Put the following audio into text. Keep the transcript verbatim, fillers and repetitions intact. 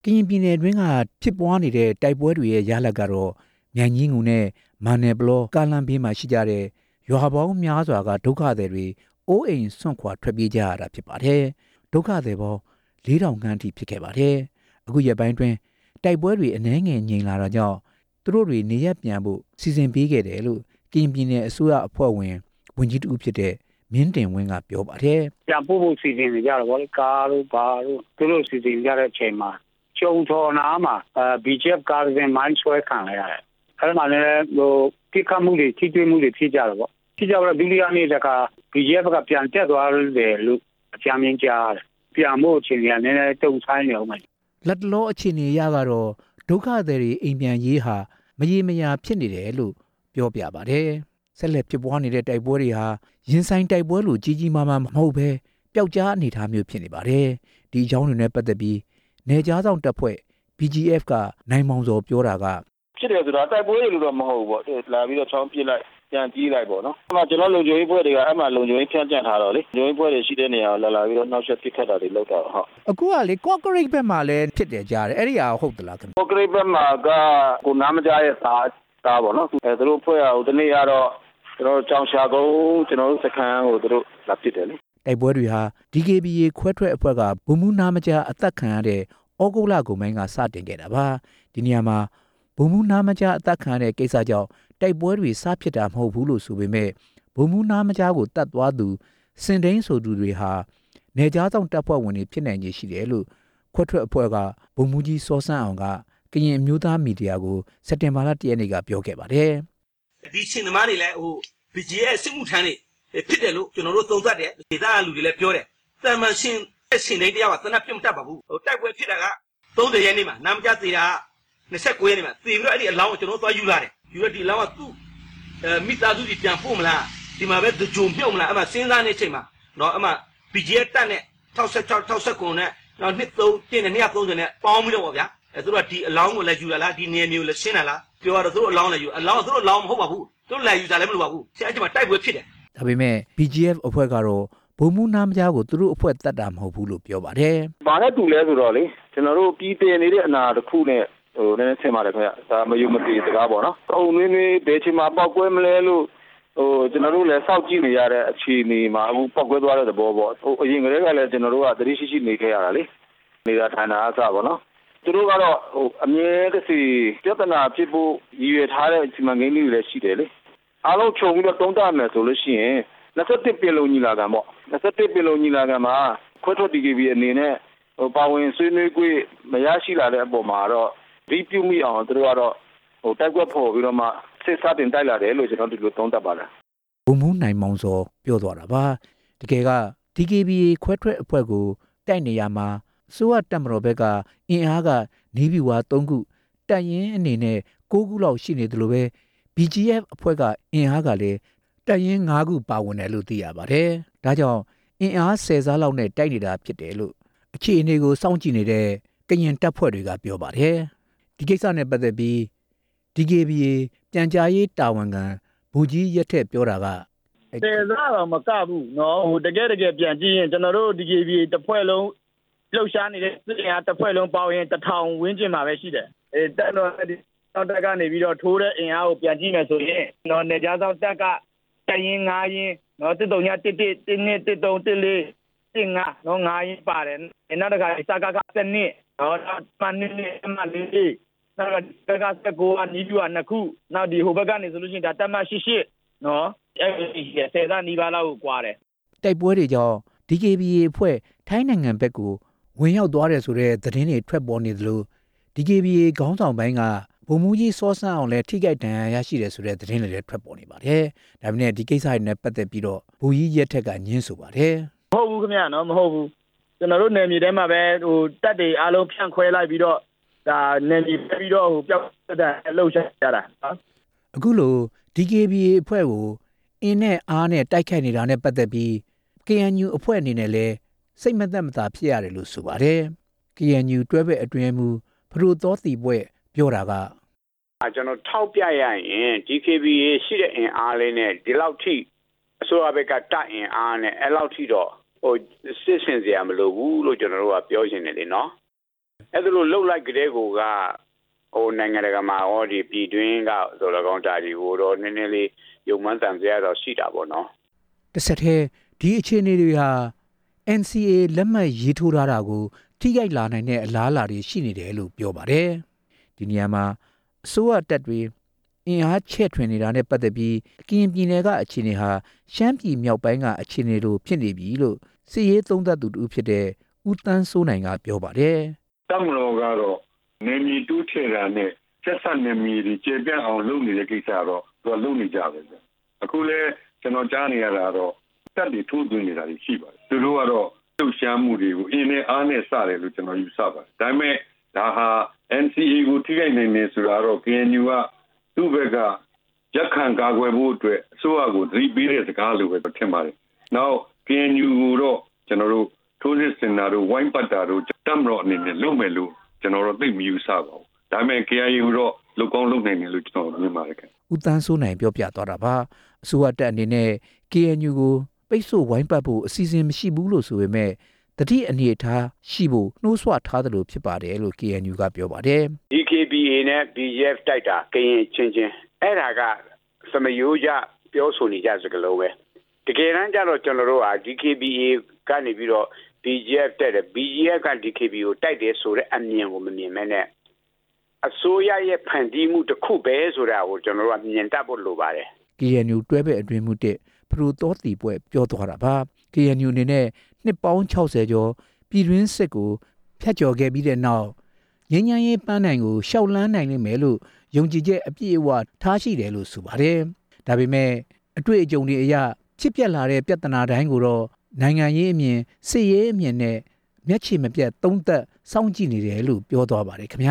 ရင်ပြည်နယ်တွင်းကဖြစ်ပွားနေတဲ့တိုက်ပွဲတွေရဲ့ရလဒ်ကတော့မြိုင်ကြီးငူနဲ့မာနယ်ဘလောကားလမ်းဘေးမှာရှိကြတဲ့ရွာပေါင်းများစွာကဒုက္ခသည်တွေအိုးအိမ်စွန့်ခွာထွက်ပြေးကြရတာဖြစ်ပါတယ်ဒုက္ခသည်ပေါင်းလေးထောင်ခန့်အထိဖြစ်ခဲ့ပါတယ်အခုရက်ပိုင်းတွင်တိုက်ပွဲတွေအနည်းငယ်ငြိမ်လာတာကြောင့်သူတို့တွေနေရပ်ပြန်ဖို့စီစဉ်ပေးခဲ့တယ်လို့ကရင်ပြည်နယ်အစိုးရအဖွဲ့ဝင်ဝန်ကြီးတဦးဖြစ်တဲ့မြင်းတင်ဝင်းကပြောပါတယ်ပြန်ဖို့ဖို့စီစဉ်နေကြတော့ဗောလေကားတို့ဘာတို့သူတို့စီစဉ်ကြတဲ့အချိန်မှာကျုံထော်နာမှာအဲ ဘီ ဂျီ အက်ဖ် ကားစဉ်မိုင်းဆွဲခံလိုက်ရတယ်အဲ့မှာလည်းဟိုတိခတ်မှုတွေထိတွေ့မှုတွေဖြစ်ကြတော့ဗောဖြစ်ကြတော့ဒုတိယနေ့တခါ ဘီ ဂျီ အက်ဖ် ကပြန်တက်သွားတယ်လို့အကြမ်းမြင်ကြားတယ်ပြန်ဖို့အချိန်ကလည်းနည်းနည်းတုံဆိုင်နေအောင်မယ်လက်တလောအခြေအနေရကတော့ဒုက္ခသည်တွေအိမ်ပြန်ရေးဟာမရေမရာဖြစ်နေတယ်လို့ပြောပြပါတယ်ဆက်လက်ဖြစ်ပွားနေတဲ့တိုက်ပွဲတွေဟာရင်ဆိုင်တိုက်ပွဲလိုကြီးကြီးမားမားမဟုတ်ဘဲပျောက်ကြားအနေအထားမျိုးဖြစ်နေပါတယ်ဒီအကြောင်းတွေနဲ့ပတ်သက်ပြီးနေကြားဆောင်တပ်ဖွဲ့ ဘီ ဂျီ အက်ဖ် ကနိုင်မောင်စောပြောတာကဖြစ်တယ်ဆိုတာတိုက်ပွဲတွေလို့တော့မဟုတ်ဘူးပေါ့လာပြီးတော့ချောင်းပြစ်လိုက်ပြန်ကြီးလိုက်ပေါ့နော်အဲ့မှာကျွန်တော်လုံခြုံရေးဖွဲ့တွေကအဲ့မှာလုံခြုံရေးဖြန့်ကျက်ထားတော့လေလုံခြုံရေးဖွဲ့တွေရှိတဲ့နေရာကိုလာလာပြီးတော့နောက်ဆက်ပစ်ခတ်တာတွေလုပ်တာဟုတ်အခုကလေကော့ကရိတ်ဘက်မှာလည်းဖြစ်တယ်ကြားတယ်အဲ့ဒီဟာဟုတ်သလားခင်ဗျကော့ကရိတ်ဘက်မှာကကိုနားမကြားရဲ့သားသားပေါ့နော်အဲသူတို့ဖွဲ့ရဟိုတနေ့ကတော့ကျွန်တော်ကြောင်ရှာကုန်းကျွန်တော်တို့စခန်းကိုသူတို့လာပစ်တယ်လေတိုက်ပွဲတွေဟာ ဒီ ကေ ဘီ အေ ခွဲထွက်အဖွဲ့ကဗိုလ်မှူးနာမကြားအသက်ခံရတဲ့ဩဂုတ်လကုန်ပိုင်းကစတင်ခဲ့တာပါဒီနေရာမှာဗိုလ်မှူးနာမကြားအသက်ခံရတဲ့ကိစ္စကြောင့်တိုက်ပွဲတွေစဖြစ်တာမဟုတ်ဘူးလို့ဆိုပေမဲ့ဗိုလ်မှူးနာမကြားကိုတတ်သွားသူစင်တိန်ဆိုသူတွေဟာနေကြားဆောင်တပ်ဖွဲ့ဝင်တွေဖြစ်နိုင်ခြေရှိတယ်လို့ခွဲထွက်အဖွဲ့ကဗိုလ်မှူးကြီးစောစန်းအောင်ကကရင်အမျိုးသားမီဒီယာကိုစက်တင်ဘာလတရက်နေ့ကပြောခဲ့ပါတယ်ဒီရှင်သမားတွေလည်းဟို ဘီ ဂျီ ရဲ့စစ်မှုထမ်းတွေဖြစ်တယ်လို့ကျွန်တော်တို့သုံးသပ်တယ်ဒေသအလူတွေလည်းပြောတယ်တမန်ရှင်ရှင်တိုင်းတရားကသနပ်ပြတ်မတတ်ပါဘူးဟိုတိုက်ပွဲဖြစ်တာကသုံးဆယ်ရက်နေ့မှာနာမကျသေးတာကနှစ်ဆယ့်ကိုးရက်နေ့မှာသေပြီးတော့အဲ့ဒီအလောင်းကိုကျွန်တော်သွားယူလာတယ်ယူရဒီအလောင်းကသူ့အဲမိသားစုကြီးပြန်ပို့မလားဒီမှာပဲကြုံမြုပ်မလားအဲ့မှာစဉ်းစားနေချိန်မှာတော့အဲ့မှာ ဘီ ဂျီ ရဲ့တက်နဲ့၆၆ ၆၉နဲ့နောက်နှစ်သုံးတင်းနဲ့နှစ်သုံးနဲ့ပေါင်းပြီးတော့ဗောဗျာအဲသူတို့ကဒီအလောင်းကိုလည်းယူလာလားဒီနေမျိုးလည်းရှင်းလာလားပြောရတော့သူတို့အလောင်းလည်းယူအလောင်းသူတို့အလောင်းမဟုတ်ပါဘူးသူတို့လည်းယူတာလည်းမလိုပါဘူးဆရာကြီးမှာတိုက်ပွဲဖြစ်တယ်ဒါပေမဲ့ ဘီ ဂျီ အက်ဖ် အဖွဲ့ကတော့ဗိုလ်မှူးနာမကြားကိုသူတို့အဖွဲ့တတ်တာမဟုတ်ဘူးလို့ပြောပါတယ်။ဘာနဲ့တူလဲဆိုတော့လေကျွန်တော်တို့ပြည်တင်နေတဲ့အနာတစ်ခုနဲ့ဟိုနည်းနည်းဆင်ပါတယ်ခင်ဗျ။ဒါမယုံမသိစကားပေါ့နော်။အုံနည်းနည်းဘယ်ချိန်မှာပောက်ကွဲမလဲလို့ဟိုကျွန်တော်တို့လည်းစောင့်ကြည့်နေရတဲ့အခြေအနေမှာအခုပောက်ကွဲသွားတဲ့သဘောပေါ့။ဟိုအရင်ကတည်းကလည်းကျွန်တော်တို့ကသတိရှိရှိနေခဲ့ရတာလေ။နေတာထိုင်တာအစပေါ့နော်။သူတို့ကတော့ဟိုအမြဲတစေပြဿနာဖြစ်ဖို့ရည်ရွယ်ထားတဲ့စီမံကိန်းတွေလည်းရှိတယ်လေ။အားလုံးခြုံပြီးတော့တုံးတမယ်ဆိုလို့ရှိရင်နှစ်ဆက်တစ်ပင်လုံးညီလာခံပေါ့နှစ်ဆက်တစ်ပင်လုံးညီလာခံမှာခွဲထွက် ဒီ ကေ ဘီ အနေနဲ့ဟိုပါဝင်ဆွေးနွေးခွင့်မရရှိလာတဲ့အပေါ်မှာတော့ဒီပြုမိအောင်သူတို့ကတော့ဟိုတိုက်ကွက်ဖို့ပြီးတော့မှစစ်စားတင်တိုက်လာတယ်လို့ကျွန်တော်ဒီလိုသုံးသပ်ပါတယ်ဘုံမူးနိုင်မောင်စောပြောသွားတာပါတကယ်က ဒီ ကေ ဘီ အေ ခွဲထွက်အဖွဲ့ကိုတိုက်နေရမှာစိုးရတပ်မတော်ဘက်ကအင်အားကနေပြည်ဝါသုံးခုတပ်ရင်းအနေနဲ့ကိုးခုလောက်ရှိနေတယ်လို့ပဲ ဘီ ဂျီ အက်ဖ် အဖွဲ့ကအင်အားကလည်းတပ်ရင်း၅ခုပါဝင်တယ်လို့သိရပါတယ်။ဒါကြောင့်အင်အားဆယ်စားလောက်နဲ့တိုက်နေတာဖြစ်တယ်လို့အခြေအနေကိုစောင့်ကြည့်နေတဲ့ကရင်တပ်ဖွဲ့တွေကပြောပါတယ်။ဒီကိစ္စနဲ့ပတ်သက်ပြီး ဒီ ကေ ဘီ အေ ပြန်ကြားရေးတာဝန်ခံဘူကြီးရက်ထက်ပြောတာကဆယ်စားတော့မကဘူးနော်ဟိုတကယ်တကယ်ပြန်ကြည့်ရင်ကျွန်တော်တို့ ဒီ ကေ ဘီ အေ တစ်ဖွဲ့လုံးလှုပ်ရှားနေတဲ့စစ်အင်အားတစ်ဖွဲ့လုံးပေါင်းရင်တစ်ထောင်ဝန်းကျင်မှာပဲရှိတယ်။အဲတက်တော့နောက်တက်ကနေပြီးတော့ထိုးတဲ့အင်အားကိုပြန်ကြည့်မယ်ဆိုရင်နော်နေကြားဆောင်တက်ကတရင်ငါးရင်နော်တစ်တုံညတစ်တစ်တစ်နှစ်တစ်တုံတစ်လေးတစ်ငါနော်ငါးရင်ပါတယ်နောက်တစ်ခါစကားကစနစ်နော်မနစ်နဲ့အမလေးလေးနောက်ကကစကိုအနီးပြူနှစ်ခုနောက်ဒီဟိုဘက်ကနေဆိုလို့ရှိရင်ဒါတမရှိရှိနော်အဲဒီဆယ်သားနီးပါးလောက်ကိုကွာတယ်တိုက်ပွဲတွေကြောင့် ဒီ ကေ ဘီ အေ အဖွဲ့ထိုင်းနိုင်ငံဘက်ကိုဝင်ရောက်သွားတယ်ဆိုတဲ့သတင်းတွေထွက်ပေါ်နေသလို ဒီ ကေ ဘီ အေ ခေါင်းဆောင်ပိုင်းကဗိုလ်မှူးကြီးစောစန်းအောင်လည်းထိခိုက်ဒဏ်ရာရရှိတယ်ဆိုတဲ့သတင်းတွေလည်းထွက်ပေါ်နေပါတယ်။ဒါပေမဲ့ဒီကိစ္စတွေနဲ့ပတ်သက်ပြီးတော့ဘူကြီးရက်ထက်ကညင်းဆိုပါတယ်။မဟုတ်ဘူးခင်ဗျာနော်မဟုတ်ဘူး။ကျွန်တော်တို့နယ်မြေထဲမှာပဲဟိုတပ်တွေအားလုံးဖြန့်ခွဲလိုက်ပြီးတော့ဒါနယ်မြေပြီးတော့ဟိုပျောက်တဲ့အလုပ်ရှာကြတာနော်။အခုလို ဒီ ကေ ဘီ အေ အဖွဲ့ကိုအင်းနဲ့အားနဲ့တိုက်ခိုက်နေတာနဲ့ပတ်သက်ပြီး ကေ အန် ယူ အဖွဲ့အနေနဲ့လည်းစိတ်မသက်မသာဖြစ်ရတယ်လို့ဆိုပါတယ်။ ကေ အန် ယူ တွဲဘက်အတွင်းမှုဖရိုသောတီပွဲပြောတာကအဲကျွန်တော်ထောက်ပြရရင် ဒီ ကေ ဘီ အေ ရှိတဲ့အင်အားလေးနဲ့ဒီလောက်ထိအစိုးရဘက်ကတအင်အားနဲ့အဲ့လောက်ထိတော့ဟိုစစ်စင်စရာမလိုဘူးလို့ကျွန်တော်တို့ကပြောရှင်နေလေနော်အဲ့ဒါလို့လှုပ်လိုက်ကလေးကိုကဟိုနိုင်ငံတကာမှာဟောဒီပြည်တွင်းကဆိုတော့ကောင်းတာဒီဟိုတော့နည်းနည်းလေးယုံမှန်းတန်စရာတော့ရှိတာပေါ့နော်တစ်ဆက်တည်းဒီအခြေအနေတွေဟာ အန် စီ အေ လက်မှတ်ရေးထိုးထားတာကိုထိခိုက်လာနိုင်တဲ့အလားအလာတွေရှိနေတယ်လို့ပြောပါတယ်ဒီနေရာမှာအစိုးရတပ်တွေအင်အားချဲ့ထွင်နေတာနဲ့ပတ်သက်ပြီးအကရင်ပြည်နယ်ကအခြေအနေဟာရှမ်းပြည်မြောက်ပိုင်းကအခြေအနေလိုဖြစ်နေပြီလို့စစ်ရေးသုံးသပ်သူတူဖြစ်တဲ့ဦးတန်းစိုးနိုင်ကပြောပါတယ်တပ်မတော်ကတော့နေမီတူးထည့်တာနဲ့ဆက်ဆက်နေမီဒီကျေပြန့်အောင်လုပ်နေတဲ့ကိစ္စတော့သူကလုပ်နေကြပဲအခုလဲကျွန်တော်ကြားနေရတာတော့တပ်တွေထိုးသွင်းနေတာရှိပါတယ်သူတို့ကတော့လှုပ်ရှားမှုတွေကိုအင်းနဲ့အားနဲ့စတယ်လို့ကျွန်တော်ယူဆပါတယ်ဒါပေမဲ့ဒါဟာ အန် စီ အေ ကိုထိခိုက်နိုင်နေဆိုတာတော့ ကေ အန် ယူ ကသူ့ဘက်ကရက်ခံကာကွယ်ဖို့အတွက်အစိုးရကိုသတိပေးတဲ့စကားလိုပဲထင်ပါတယ်နောက် ကေ အန် ယူ ကိုတော့ကျွန်တော်တို့ထိုးစစ်ဆင်တာတို့ဝိုင်းပတ်တာတို့တပ်မတော်အနေနဲ့လုပ်မယ်လို့ကျွန်တော်တို့သိမယူဆပါဘူးဒါပေမဲ့ ကေ အိုင် ယူ တော့လုပ်ကောင်းလုပ်နိုင်တယ်လို့ကျွန်တော်မြင်ပါတယ်ခင်ဦးတန်းစိုးနိုင်ပြောပြသွားတာပါအစိုးရတပ်အနေနဲ့ ကေ အန် ယူ ကိုပိတ်ဆို့ဝိုင်းပတ်ဖို့အစီအစဉ်မရှိဘူးလို့ဆိုပေမဲ့တတိအနေထားရှိဖို့နှိုးဆွထားတယ်လို့ဖြစ်ပါတယ်လို့ ကေ အန် ယူ ကပြောပါတယ်ဒီ ကေ ဘီ အေ နဲ့ ဘီ ဂျီ အက်ဖ် တိုက်တာကရင်ချင်းချင်းအဲ့ဒါကသမယိုးကြပြောဆိုနေကြစကားလုံးပဲတကယ်တမ်းကျတော့ကျွန်တော်တို့ဟာ ဒီ ကေ ဘီ အေ ကနေပြီးတော့ ဘီ ဂျီ အက်ဖ် တက်တယ် ဘီ ဂျီ အက်ဖ် က ဒီ ကေ ဘီ ကိုတိုက်တယ်ဆိုတဲ့အမြင်ကိုမမြင်မဲနဲ့အစိုးရရဲ့ဖန်တီးမှုတစ်ခုပဲဆိုတာကိုကျွန်တော်တို့ကမြင်တတ်ဖို့လိုပါတယ်ကေ အန် ယူ တွဲဘက်အတွင်းမှုတစ်ဖရူတော်တီပွဲပြောသွားတာပါ ကေ အန် ယူ အနေနဲ့နှစ်ပေါင်း၆၀ကျော်ပြည်တွင်းစစ်ကိုဖျက်ကျော်ခဲ့ပြီးတဲ့နောက်ငြိမ်းချမ်းရေးပန်းနိုင်ကိုရှောက်လန်းနိုင်လိမ့်မယ်လို့ယုံကြည်ချက်အပြည့်အဝထားရှိတယ်လို့ဆိုပါတယ်ဒါပေမဲ့အတွေ့အကြုံတွေအရဖြစ်ပျက်လာတဲ့ပြဿနာတိုင်းကိုတော့နိုင်ငံရေးအမြင်စစ်ရေးအမြင်နဲ့မျက်ခြေမပြတ်သုံးသပ်စောင့်ကြည့်နေတယ်လို့ပြောသွားပါတယ်ခင်ဗျာ